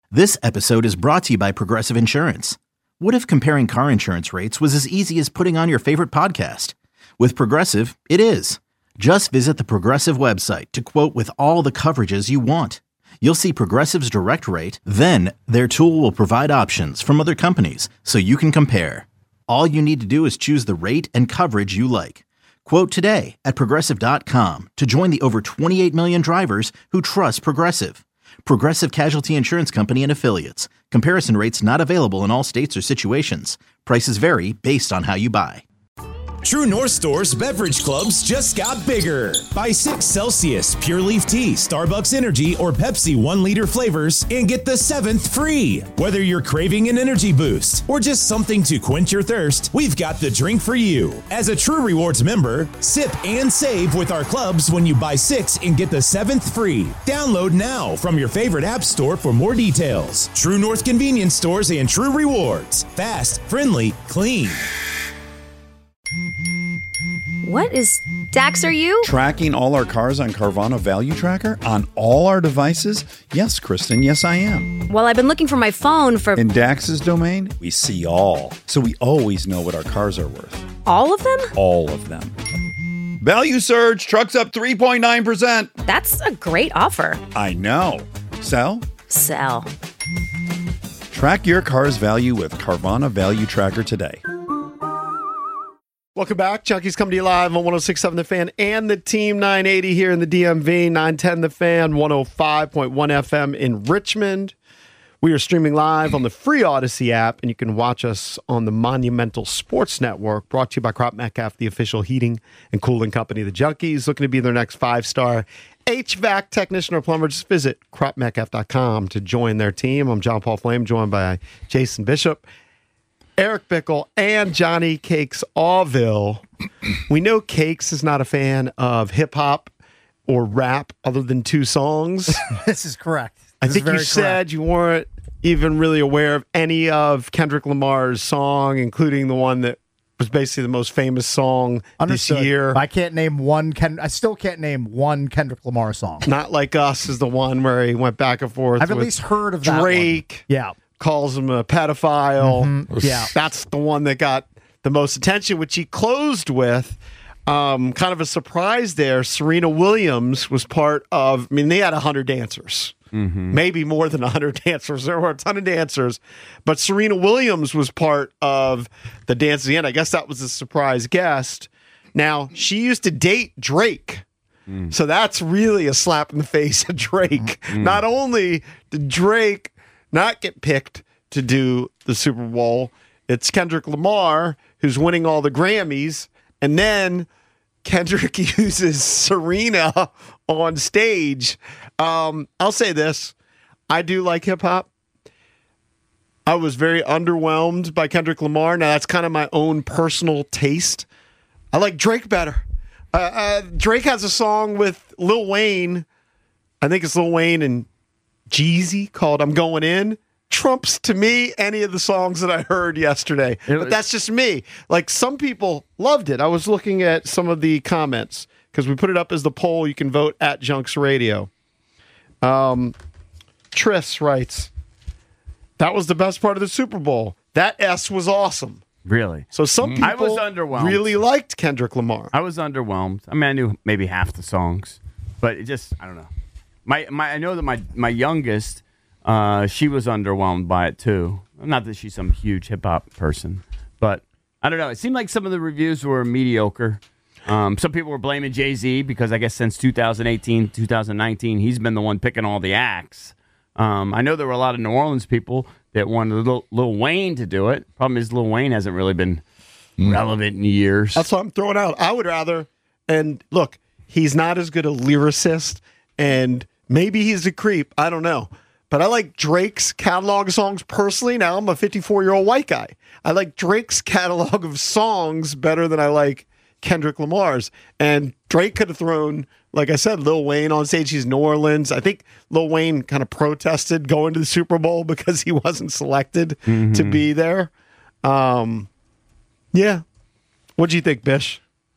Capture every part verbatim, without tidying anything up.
This episode is brought to you by Progressive Insurance. What if comparing car insurance rates was as easy as putting on your favorite podcast? With Progressive, it is. Just visit the Progressive website to quote with all the coverages you want. You'll see Progressive's direct rate, then their tool will provide options from other companies so you can compare. All you need to do is choose the rate and coverage you like. Quote today at progressive dot com to join the over twenty-eight million drivers who trust Progressive. Progressive Casualty Insurance Company and Affiliates. Comparison rates not available in all states or situations. Prices vary based on how you buy. True North Store's beverage clubs just got bigger. Buy six Celsius, Pure Leaf Tea, Starbucks Energy, or Pepsi one liter flavors and get the seventh free. Whether you're craving an energy boost or just something to quench your thirst, we've got the drink for you. As a True Rewards member, sip and save with our clubs when you buy six and get the seventh free. Download now from your favorite app store for more details. True North Convenience Stores and True Rewards. Fast, friendly, clean. What is Dax, are you? Tracking all our cars on Carvana Value Tracker on all our devices? Yes, Kristen, yes, I am. Well, I've been looking for my phone for... In Dax's domain, we see all. So we always know what our cars are worth. All of them? All of them. Value surge, trucks up three point nine percent. That's a great offer. I know. Sell? Sell. Track your car's value with Carvana Value Tracker today. Welcome back. Junkies coming to you live on one oh six point seven The Fan and the Team nine eighty here in the D M V, nine ten The Fan, one oh five point one F M in Richmond. We are streaming live on the free Odyssey app, and you can watch us on the Monumental Sports Network, brought to you by Crop Metcalf, the official heating and cooling company of the Junkies. Looking to be their next five-star H V A C technician or plumber, just visit crop metcalf dot com to join their team. I'm John Paul Flame, joined by Jason Bishop, Eric Bickle, and Johnny Cakes Allville. We know Cakes is not a fan of hip-hop or rap other than two songs. This is correct. This I think you correct. said you weren't even really aware of any of Kendrick Lamar's song, including the one that was basically the most famous song Understood. this year. I can't name one. Ken- I still can't name one Kendrick Lamar song. Not Like Us is the one where he went back and forth. I've at with least heard of that Drake. one. Yeah. Calls him a pedophile. Mm-hmm. Yeah. That's the one that got the most attention, which he closed with. Um, kind of a surprise there. Serena Williams was part of, I mean, they had one hundred dancers. Mm-hmm. Maybe more than one hundred dancers. There were a ton of dancers. But Serena Williams was part of the dance at the end. I guess that was a surprise guest. Now, she used to date Drake. Mm. So that's really a slap in the face at Drake. Mm. Not only did Drake not get picked to do the Super Bowl, it's Kendrick Lamar who's winning all the Grammys, and then Kendrick uses Serena on stage. Um, I'll say this. I do like hip-hop. I was very underwhelmed by Kendrick Lamar. Now, that's kind of my own personal taste. I like Drake better. Uh, uh, Drake has a song with Lil Wayne. I think it's Lil Wayne and Jeezy called I'm Going In. Trumps to me any of the songs that I heard yesterday. But that's just me. Like, some people loved it. I was looking at some of the comments because we put it up as the poll. You can vote at Junks Radio. Um, Tris writes, that was the best part of the Super Bowl. That S was awesome. Really? So some people I was underwhelmed. really liked Kendrick Lamar. I was underwhelmed. I mean, I knew maybe half the songs, but it just, I don't know. My, my, I know that my, my youngest, uh, she was underwhelmed by it too. Not that she's some huge hip hop person, but I don't know. It seemed like some of the reviews were mediocre. Um, some people were blaming Jay-Z because I guess since two thousand eighteen, two thousand nineteen, he's been the one picking all the acts. Um, I know there were a lot of New Orleans people that wanted Lil, Lil Wayne to do it. Problem is, Lil Wayne hasn't really been mm. relevant in years. That's what I'm throwing out. I would rather, and look, he's not as good a lyricist, and maybe he's a creep. I don't know. But I like Drake's catalog of songs personally. Now, I'm a fifty-four-year-old white guy. I like Drake's catalog of songs better than I like Kendrick Lamar's. And Drake could have thrown, like I said, Lil Wayne on stage. He's New Orleans. I think Lil Wayne kind of protested going to the Super Bowl because he wasn't selected mm-hmm. to be there. Um, yeah. What do you think, Bish?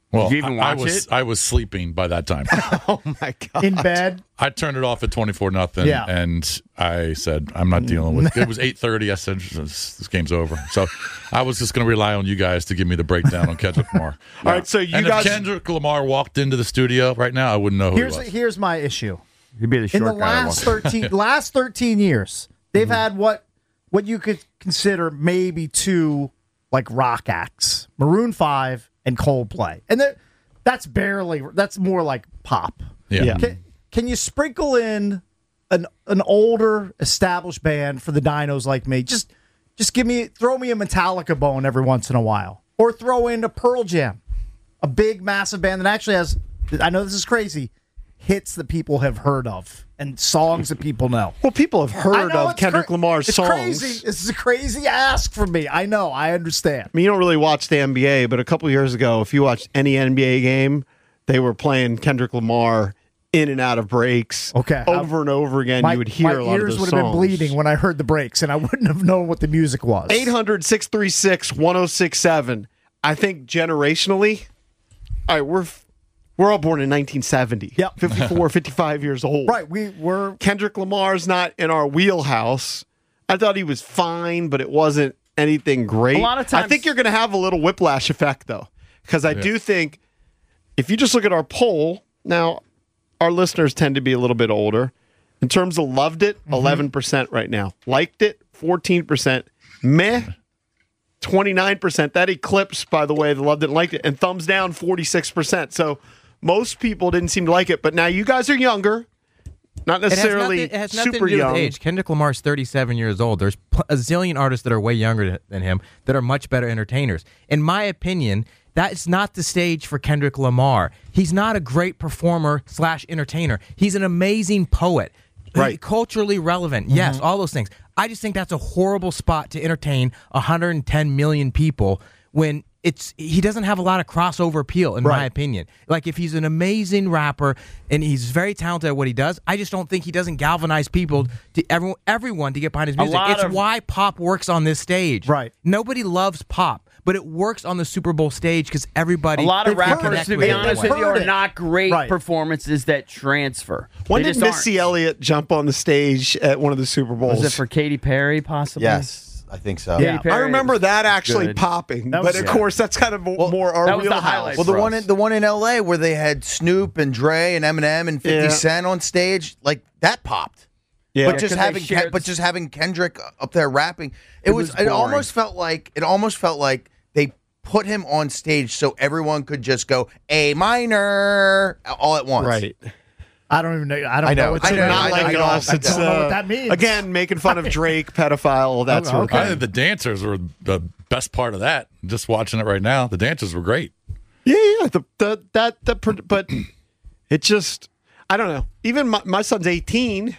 Well, Did you even I, I watch was it? I was sleeping by that time. Oh my god! In bed. I turned it off at twenty-four nothing, Yeah. and I said, I'm not dealing with it. It was eight thirty. I said, this, this game's over. So I was just going to rely on you guys to give me the breakdown on Kendrick Lamar. All right, so you and guys- if Kendrick Lamar walked into the studio right now, I wouldn't know who Here's he was. here's my issue. He'd be the In short the guy. last walking. thirteen last thirteen years, they've had what what you could consider maybe two like rock acts, Maroon five and Coldplay, and that that's barely that's more like pop. Yeah. Yeah. Can, can you sprinkle in an an older established band for the dinos like me? Just just give me throw me a Metallica bone every once in a while, or throw in a Pearl Jam, a big massive band that actually has. I know this is crazy. Hits that people have heard of and songs that people know. Well, people have I heard know of it's Kendrick cra- Lamar's it's songs. Crazy. This is a crazy ask for me. I know. I understand. I mean, you don't really watch the N B A, but a couple years ago, if you watched any N B A game, they were playing Kendrick Lamar in and out of breaks. Okay. Over and over again, My, you would hear my a lot of ears those would have been songs. bleeding when I heard the breaks, and I wouldn't have known what the music was. eight hundred, six three six, one oh six seven. I think generationally, all right, we're we're all born in nineteen seventy. Yep. fifty-four, fifty-five years old. Right. We were. Kendrick Lamar's not in our wheelhouse. I thought he was fine, but it wasn't anything great. A lot of I times- think you're going to have a little whiplash effect, though, because I do think if you just look at our poll, now our listeners tend to be a little bit older. In terms of loved it, eleven percent right now. Liked it, fourteen percent. Meh, twenty-nine percent. That eclipsed, by the way, the loved it and liked it. And thumbs down, forty-six percent. So most people didn't seem to like it. But now you guys are younger. Not It has necessarily nothing, it has nothing super to do young. with age. Kendrick Lamar's thirty-seven years old. There's pl- a zillion artists that are way younger than him that are much better entertainers. In my opinion, that's not the stage for Kendrick Lamar. He's not a great performer slash entertainer. He's an amazing poet. Right. Culturally relevant. Yes, all those things. I just think that's a horrible spot to entertain one hundred ten million people when it's he doesn't have a lot of crossover appeal, in my Right. opinion. Like, if he's an amazing rapper and he's very talented at what he does, I just don't think he doesn't galvanize people to everyone everyone to get behind his music. lot It's of- why pop works on this stage. Right. Nobody loves pop, but it works on the Super Bowl stage because everybody A lot of They've heard rappers, it. to be They've honest with you, heard are it. not great Right. performances that transfer. When They did just Missy aren't. Elliott jump on the stage at one of the Super Bowls? Was it for Katy Perry, possibly? Yes, I think so. Yeah. Katy Perry I remember was that actually good. popping, That but was- of course that's kind of more our that was the wheelhouse. highlight. Well, the for one us. in the one in L A where they had Snoop and Dre and Eminem and fifty Yeah. Cent on stage, like that popped. Yeah. but Yeah, just 'cause they having Ken, shared but the- just having Kendrick up there rapping, it, It was, was it boring. almost felt like it almost felt like they put him on stage so everyone could just go A minor all at once. Right. I don't even know. I don't I know. know. What's I in know. it. Not I like know. us. I It's, don't know uh, what that means. Again, making fun of Drake, pedophile, that Oh, sort of okay. I thing. think the dancers were the best part of that. Just watching it right now, the dancers were great. Yeah, yeah. The, the, that, the, pr- but it just, I don't know. Even my, my son's eighteen.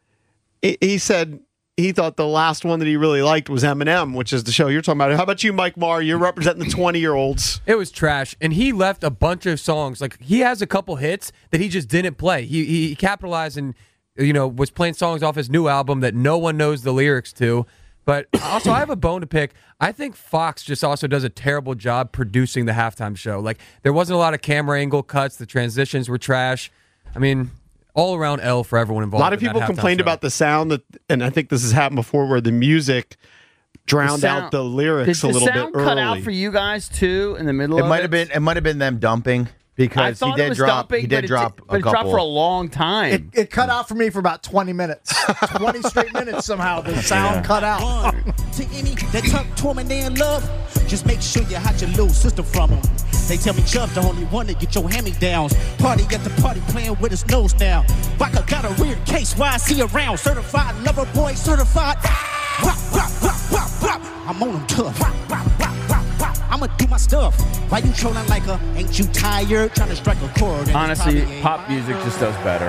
He, he said he thought the last one that he really liked was Eminem, which is the show you're talking about. How about you, Mike Marr? You're representing the twenty year olds. It was trash, and he left a bunch of songs. Like, he has a couple hits that he just didn't play. He he capitalized and, you know, was playing songs off his new album that no one knows the lyrics to. But also, I have a bone to pick. I think Fox just also does a terrible job producing the halftime show. Like, there wasn't a lot of camera angle cuts. The transitions were trash. I mean, all around L for everyone A involved. lot of in that people halftime complained show. about the sound that, and I think this has happened before, where the music drowned The sound- out the lyrics Did a the little sound bit cut early. out for you guys too in the middle It of might it? have been it might have been them dumping because I he thought did it was drop dumping, he did but drop it, a but it couple. dropped for a long time. It, it cut out for me for about twenty minutes. twenty straight minutes somehow. The sound cut out. To any that tuck torment they in love, just make sure you hide your little sister from them. They tell me Chubb's the only one to get your hand-me-downs. Party at the party playing with his nose now. Baka got a weird case, why I see around. Certified lover boy, certified. Wop, wop, wop, wop, wop. I'm on them tough. Wop, wop, wop, wop, wop. I'ma do my stuff. Why you trolling like a, ain't you tired? Trying to strike a chord. and it's Honestly, probably ain't pop music just does better.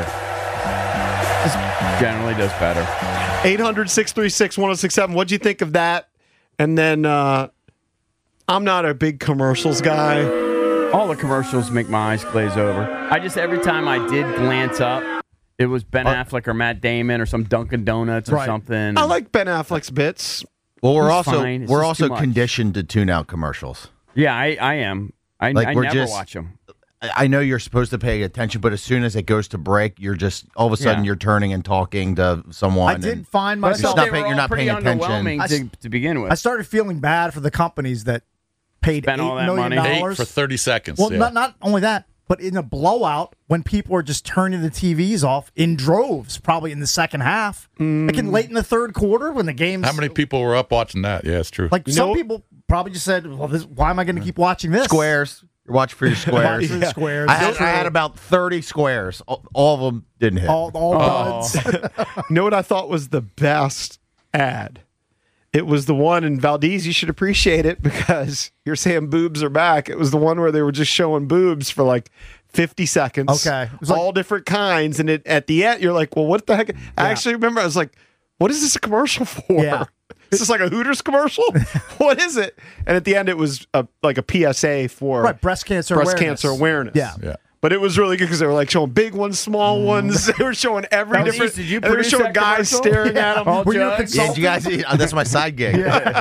Just generally does better. eight hundred, six three six, one oh six seven. What'd you think of that? And then uh, I'm not a big commercials guy. All the commercials make my eyes glaze over. I just, every time I did glance up, it was Ben Affleck or Matt Damon or some Dunkin' Donuts or Right. something. I like Ben Affleck's bits. well, we're It's also fine. It's we're just also too much. conditioned to tune out commercials. Yeah, I, I am. I, Like, I we're never just- watch them. I I know you're supposed to pay attention, but as soon as it goes to break, you're just all of a sudden Yeah. you're turning and talking to someone. I did and find But I myself. thought not they paying- were you're all not pretty paying attention. underwhelming I to, s- to begin with. I started feeling bad for the companies that paid Spent eight all that million money. Eight dollars for thirty seconds. Well, yeah. not not only that, but in a blowout, when people are just turning the T Vs off in droves, probably in the second half, like in late in the third quarter when the game's How many people were up watching that? Yeah, it's true. like You some know- people probably just said, "Well, this, why am I going to keep watching this?" Squares. You're watching for your Watch squares. for the squares. I had, I had about thirty squares. All, all of them didn't hit. all, all buds. You know what I thought was the best ad? It was the one, and Valdez, you should appreciate it because you're saying boobs are back. It was the one where they were just showing boobs for like fifty seconds. Okay. It was like- all different kinds. And it, at the end, you're like, well, what the heck? I actually remember I was like, what is this a commercial for? Yeah. Is this like a Hooters commercial? What is it? And at the end, it was a, like a P S A for Right, breast cancer breast awareness. cancer awareness. Yeah. yeah. But it was really good because they were like showing big ones, small ones. They were showing every Valdez, different. did you and they were produce showing that guys commercial? staring at them. All Were you a jugs? Yeah, did you guys? uh, that's my side gig.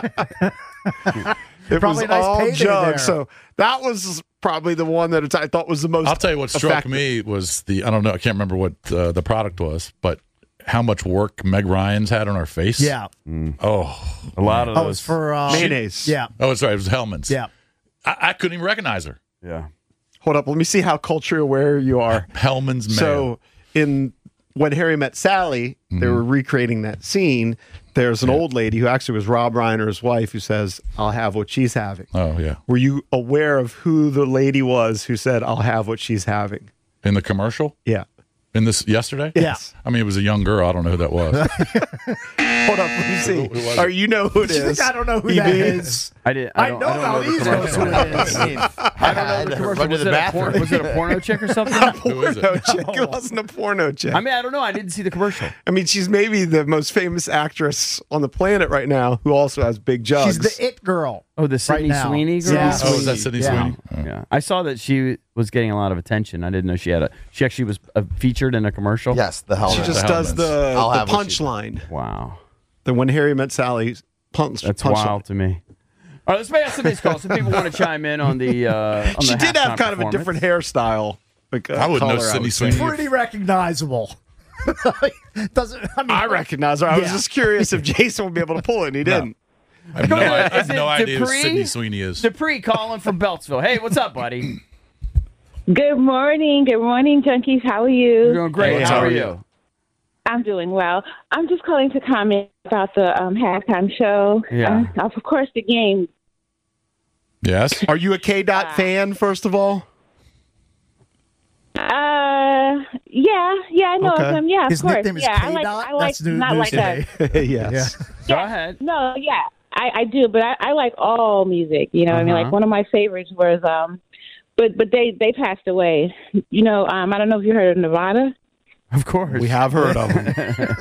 It Probably was a nice all payday there. jugs. So that was probably the one that it's- I thought was the most. I'll tell you what struck effective. me was the I don't know I can't remember what uh, the product was, but how much work Meg Ryan's had on her face. Yeah. Oh, A lot of Oh, those. it's for uh, Mayonnaise. Yeah. oh, it's right. It was Hellman's. Yeah. I, I couldn't even recognize her. yeah. Hold up. Let me see how culture aware you are. Hellman's mayo. So in When Harry Met Sally, they were recreating that scene. There's an old lady who actually was Rob Reiner's wife who says, "I'll have what she's having." oh yeah, Were you aware of who the lady was who said, "I'll have what she's having"? in the commercial Yeah. in this yesterday. Yes. I mean, it was a young girl. I don't know who that was. Hold up. Let me see. Who- who was Or it? you know who it You think is. I don't know who E B. that is? I did. I, I don't, know I don't know the Valdez knows commercial. who it is. I mean, I don't know the commercial. Run to Was the it, a bathroom. porn, was it a porno chick or something? Who is Porno it? chick. It wasn't a porno chick. I mean, I don't know. I didn't see the commercial. I mean, she's maybe the most famous actress on the planet right now who also has big jugs. She's the it girl. Oh, the Sydney now. Sweeney girl. Yeah. Oh, is that Sydney Yeah. Sweeney? Oh. Yeah, I saw that she was getting a lot of attention. I didn't know she had a. She actually was uh, featured in a commercial. yes, the hell. she just the does Hellmans. the, I'll the have what she- punchline. Wow, The When Harry Met Sally punch. that's punchline. wild to me. All right, let's make some of these calls. Some people want to chime in on the. Uh, on She the did have halftime kind of a performance. different hairstyle. Like, uh, I wouldn't know color, I Sydney would say. Sweeney. Pretty recognizable. Doesn't I mean? I recognize her. I was Yeah. just curious if Jason would be able to pull it, and he didn't. I have no, I have Is it no idea who Dupree? Sydney Sweeney is. Dupree calling from Beltsville. Hey, what's up, buddy? Good morning. Good morning, junkies. How are you? You're doing great. Hey, How how are are you? I'm doing well. I'm just calling to comment about the um, halftime show. Yeah. Uh, of course, the game. Yes. Are you a K Dot fan, first of all? Uh, yeah, yeah, I know Okay. of him. Yeah, of His course. nickname is yeah, I like. K-Dot? I like That's new- not news like today. that. Yes. Go Yeah. ahead. No, yeah, I, I do, but I, I like all music. You know, what I mean, Uh-huh. like one of my favorites was um, but but they they passed away. You know, um, I don't know if you heard of Nirvana. Of course. We have heard of him.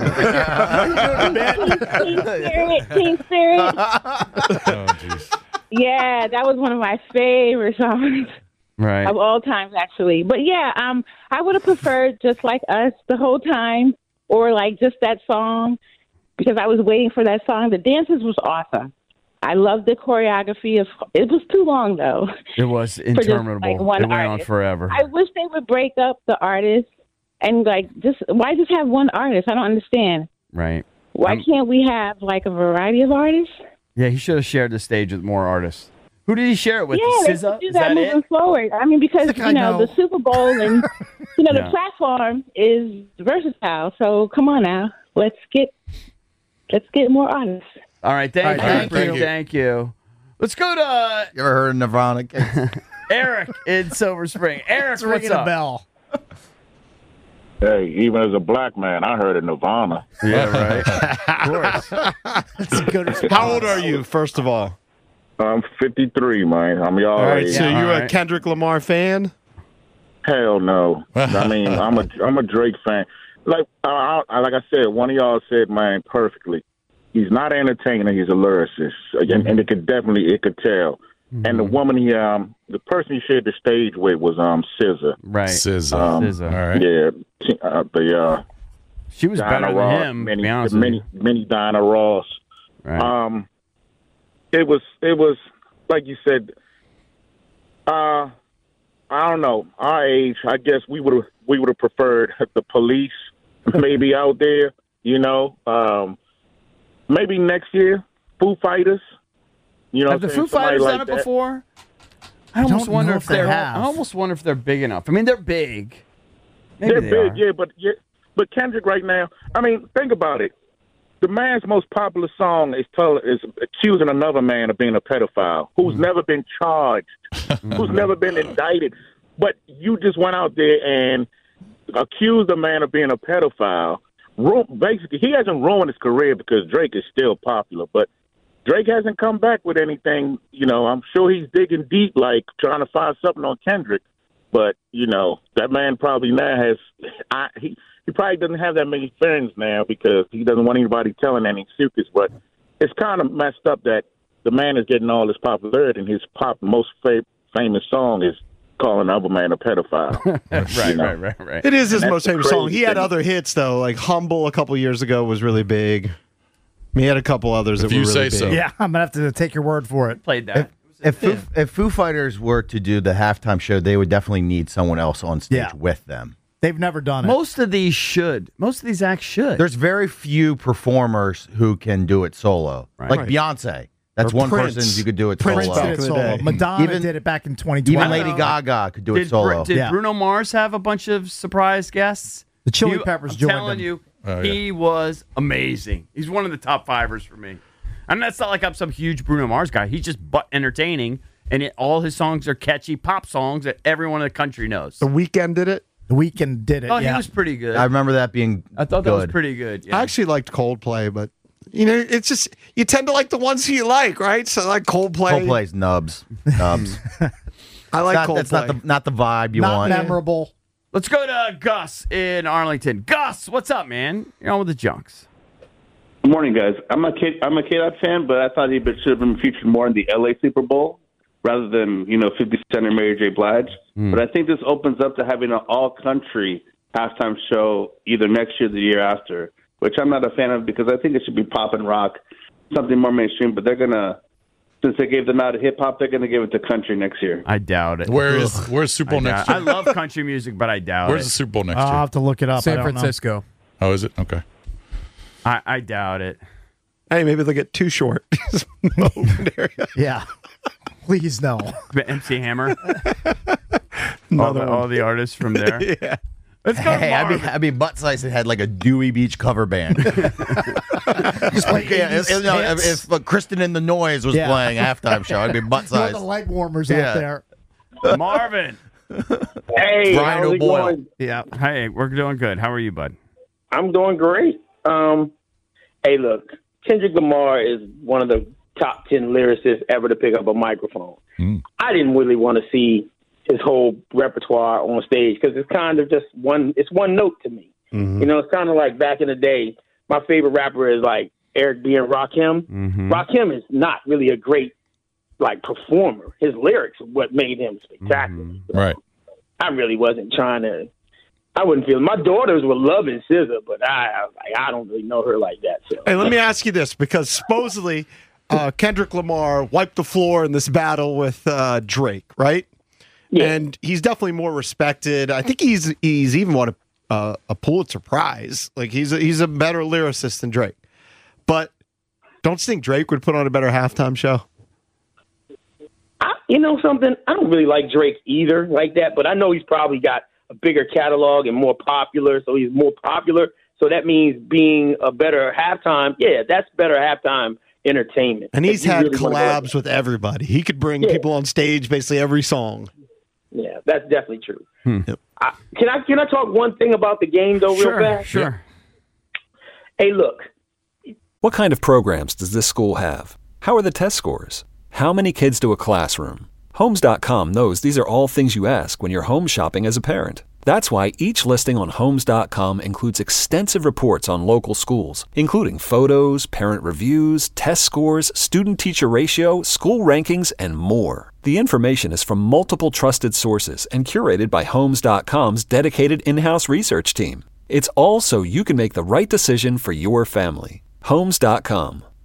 Team Spirit, Team Spirit. Oh, jeez. Yeah, that was one of my favorite songs Right. of all times, actually. But yeah, um, I would have preferred Just Like Us the whole time, or like just that song, because I was waiting for that song. The dances was awesome. I loved the choreography. Of it was too long though. It was for just, interminable. like, one it went on artist. forever. I wish they would break up the artists and like just why just have one artist? I don't understand. right. Why I'm- can't we have like a variety of artists? Yeah, he should have shared the stage with more artists. Who did he share it with? Yeah, S Z A? let's do Is that, that moving it? forward. I mean, because Look, I you know, know. the Super Bowl and you know Yeah. the platform is versatile. So come on now, let's get let's get more artists. All right, thank, All right, you. thank Thank you. you. Thank you. Let's go to uh, You ever heard of Nirvana? Eric in Silver Spring. Eric, It's what's ringing a up? bell. Hey, even as a black man, I heard of Nirvana. Yeah, right. Of course. That's a good response. How old are you, first of all? I'm fifty-three, man. I'm y'all All right, age. so Yeah. you're All a right. Kendrick Lamar fan? Hell no. I mean, I'm a I'm a Drake fan. Like I, I, like I said, one of y'all said, man, perfectly. He's not an entertainer. He's a lyricist, and, and it could definitely it could tell. And the woman he um the person he shared the stage with was um S Z A. Right. S Z A. Um, S Z A. All right. Yeah, t- uh, the uh, She was Diana better Ross, than him, many, to be honest the with many, you. many Diana Ross. Right. Um, it was, it was like you said. Uh, I don't know. Our age, I guess we would have we would have preferred the Police maybe out there. You know, um, maybe next year, Foo Fighters. You know, Have the what I'm Foo saying? Somebody Fighters like done it that. before? I I almost don't wonder know if if they they're. have. I almost wonder if they're big enough. I mean, they're big. Maybe They're they big, are. yeah, but yeah, but Kendrick right now. I mean, think about it. The man's most popular song is tell, is accusing another man of being a pedophile who's never been charged, who's never been indicted. But you just went out there and accused a man of being a pedophile. Ru- Basically, he hasn't ruined his career because Drake is still popular, but Drake hasn't come back with anything. You know, I'm sure he's digging deep, like trying to find something on Kendrick. But you know, that man probably now has. I, he he probably doesn't have that many friends now because he doesn't want anybody telling any secrets. But it's kind of messed up that the man is getting all this popularity, and his pop most fa- famous song is calling another man a pedophile. right, You know? right, right, right. It is his And most that's famous song. He crazy had thing. other hits though, like "Humble" a couple years ago was really big. He had a couple others If that you were really say so. big. Yeah, I'm gonna have to take your word for it. Played that. If Foo, if Foo Fighters were to do the halftime show, they would definitely need someone else on stage Yeah. with them. They've never done it. Most of these should. Most of these acts should. There's very few performers who can do it solo. Right. Like Right. Beyonce. That's Or one Prince. person you could do it Prince solo. did it back in the solo. day. Madonna Even- did it back in twenty twenty. Even Lady Gaga could do it Did, solo. Br- did Yeah. Bruno Mars have a bunch of surprise guests? The Chili You- Peppers I'm joined telling them. you, Oh, yeah. he was amazing. He's one of the top fivers for me. And that's not like I'm some huge Bruno Mars guy. He's just butt entertaining, and it, all his songs are catchy pop songs that everyone in the country knows. The Weeknd did it. The Weeknd did it. Oh, yeah. he was pretty good. I remember that being I thought good. that was pretty good. Yeah. I actually liked Coldplay, but you know, it's just you tend to like the ones you like, right? So like Coldplay. Coldplay's nubs. Nubs. I like not, Coldplay. That's not the, not the vibe you Not want. memorable. Let's go to Gus in Arlington. Gus, what's up, man? You're on with the Junks. Good morning, guys. I'm a K- I'm a K-Dot fan, but I thought he should have been featured more in the L A Super Bowl rather than, you know, fifty Cent or Mary J. Blige. Mm. But I think this opens up to having an all-country halftime show either next year or the year after, which I'm not a fan of because I think it should be pop and rock, something more mainstream. But they're going to, since they gave the nod to hip-hop, they're going to give it to country next year. I doubt it. Where is where's Super Bowl I next doubt- year? I love country music, but I doubt Where's it. the Super Bowl next I'll year? have to look it up. I San don't know. Francisco. Oh, is it? Okay. I, I doubt it. Hey, maybe they'll get too short. Open area. Yeah. Please no. M C Hammer. all, Another the, one. all the artists from there. Yeah. Let's go to Hey, I'd be, Marvin. I'd be butt sized that had like a Dewey Beach cover band. Just like yeah, if, if, no, if, if uh, Kristen and the Noise was Yeah. playing halftime show, I'd be butt Throw sized. the leg warmers Yeah. out there. Marvin. Hey, Brian how's it O'Boyle. going? Yeah. Hey, we're doing good. How are you, bud? I'm doing great. Um, hey, look, Kendrick Lamar is one of the top ten lyricists ever to pick up a microphone. Mm. I didn't really want to see his whole repertoire on stage because it's kind of just one. It's one note to me. Mm-hmm. You know, it's kind of like back in the day. My favorite rapper is like Eric B. and Rakim. Mm-hmm. Rakim is not really a great like performer. His lyrics are what made him spectacular. Mm-hmm. Right. I really wasn't trying to. I wouldn't feel. My daughters were loving S Z A, but I, I, like, I don't really know her like that. So. Hey, let me ask you this, because supposedly uh, Kendrick Lamar wiped the floor in this battle with uh, Drake, right? Yeah. And he's definitely more respected. I think he's he's even won a, uh, a Pulitzer Prize. Like he's a, he's a better lyricist than Drake. But don't you think Drake would put on a better halftime show? I, you know something? I don't really like Drake either like that, but I know he's probably got a bigger catalog and more popular, so he's more popular. So that means being a better halftime. Yeah, that's better halftime entertainment. And he's If you had really wanna go like collabs with everybody. He could bring Yeah. people on stage basically every song. that. Yeah, that's definitely true. Hmm. I, can I can I talk one thing about the game though, real Sure, fast? sure. Hey, look. What kind of programs does this school have? How are the test scores? How many kids to a classroom? Homes dot com knows these are all things you ask when you're home shopping as a parent. That's why each listing on Homes dot com includes extensive reports on local schools, including photos, parent reviews, test scores, student-teacher ratio, school rankings, and more. The information is from multiple trusted sources and curated by Homes dot com's dedicated in-house research team. It's all so you can make the right decision for your family. Homes dot com.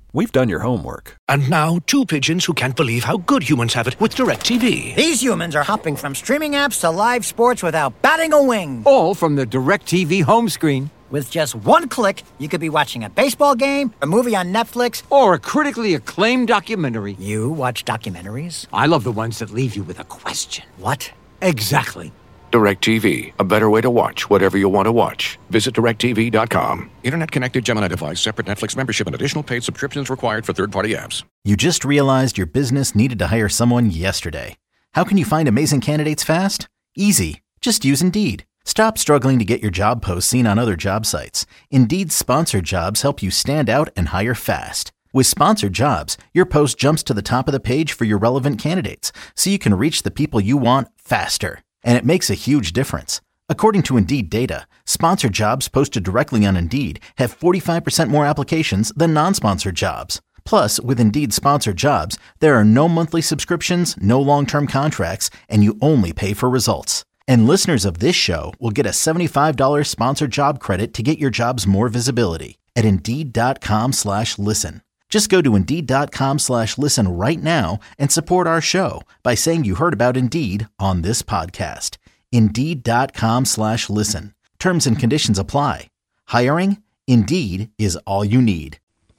we've done your homework. And now, two pigeons who can't believe how good humans have it with DirecTV. These humans are hopping from streaming apps to live sports without batting a wing. All from the DirecTV home screen. With just one click, you could be watching a baseball game, a movie on Netflix, or a critically acclaimed documentary. You watch documentaries? I love the ones that leave you with a question. What? Exactly. DirecTV, a better way to watch whatever you want to watch. Visit direct T V dot com. Internet connected Gemini device, separate Netflix membership, and additional paid subscriptions required for third-party apps. You just realized your business needed to hire someone yesterday. How can you find amazing candidates fast? Easy. Just use Indeed. Stop struggling to get your job posts seen on other job sites. Indeed's sponsored jobs help you stand out and hire fast. With sponsored jobs, your post jumps to the top of the page for your relevant candidates, so you can reach the people you want faster. And it makes a huge difference. According to Indeed data, sponsored jobs posted directly on Indeed have forty-five percent more applications than non-sponsored jobs. Plus, with Indeed sponsored jobs, there are no monthly subscriptions, no long-term contracts, and you only pay for results. And listeners of this show will get a seventy-five dollars sponsored job credit to get your jobs more visibility at Indeed.com slash listen. Just go to Indeed.com slash listen right now and support our show by saying you heard about Indeed on this podcast. Indeed.com slash listen. Terms and conditions apply. Hiring? Indeed is all you need.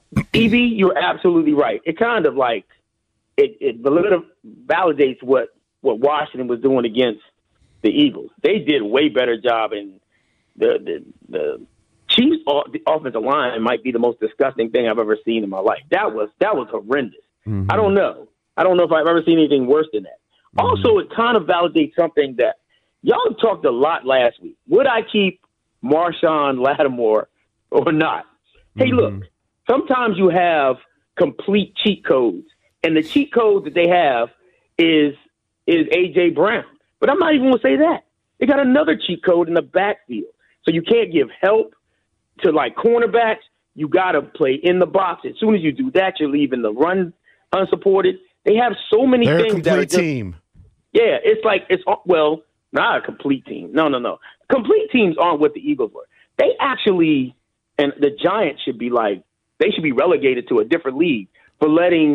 E B, you're absolutely right. It kind of like, it, it validates what, what Washington was doing against the Eagles. They did a way better job, and the, the, the Chiefs' the offensive line might be the most disgusting thing I've ever seen in my life. That was that was horrendous. Mm-hmm. I don't know. I don't know if I've ever seen anything worse than that. Mm-hmm. Also, it kind of validates something that y'all talked a lot last week. Would I keep Marshawn Lattimore or not? Mm-hmm. Hey, look, sometimes you have complete cheat codes, and the cheat code that they have is is A J Brown. But I'm not even going to say that. They got another cheat code in the backfield. So you can't give help to, like, cornerbacks. You got to play in the box. As soon as you do that, you're leaving the run unsupported. They have so many They're things. a complete that are just, team. Yeah, it's like, it's well, not a complete team. No, no, no. Complete teams aren't what the Eagles were. They actually, and the Giants should be like, they should be relegated to a different league for letting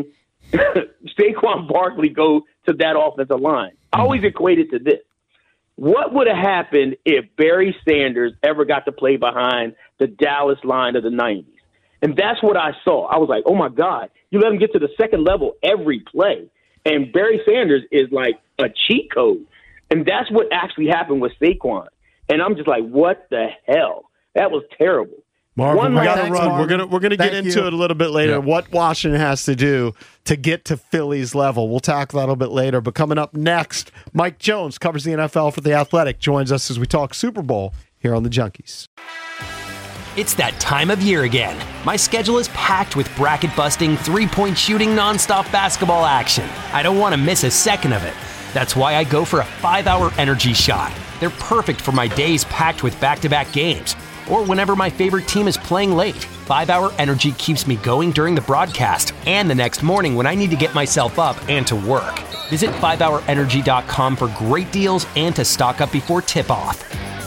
Saquon Barkley go to that offensive line. I always equated to this. What would have happened if Barry Sanders ever got to play behind the Dallas line of the nineties? And that's what I saw. I was like, oh, my God, you let him get to the second level every play. And Barry Sanders is like a cheat code. And that's what actually happened with Saquon. And I'm just like, what the hell? That was terrible. Marvin, we got to Thanks, run. Marvin. We're gonna we're gonna get Thank into you. it a little bit later. Yeah. What Washington has to do to get to Philly's level. We'll tackle that a little bit later. But coming up next, Mike Jones covers the N F L for The Athletic. Joins us as we talk Super Bowl here on the Junkies. It's that time of year again. My schedule is packed with bracket-busting, three-point shooting, nonstop basketball action. I don't want to miss a second of it. That's why I go for a five-hour energy shot. They're perfect for my days packed with back-to-back games, or whenever my favorite team is playing late. five-hour energy keeps me going during the broadcast and the next morning when I need to get myself up and to work. Visit five hour energy dot com for great deals and to stock up before tip-off.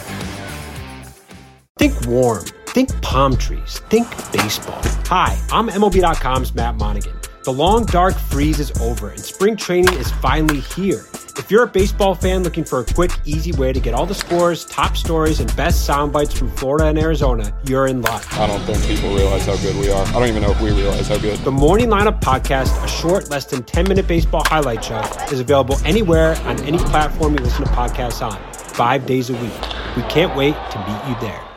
Think warm. Think palm trees. Think baseball. Hi, I'm M L B dot com's Matt Monaghan. The long, dark freeze is over and spring training is finally here. If you're a baseball fan looking for a quick, easy way to get all the scores, top stories, and best sound bites from Florida and Arizona, you're in luck. I don't think people realize how good we are. I don't even know if we realize how good. The Morning Lineup Podcast, a short, less than ten-minute baseball highlight show, is available anywhere on any platform you listen to podcasts on, five days a week. We can't wait to meet you there.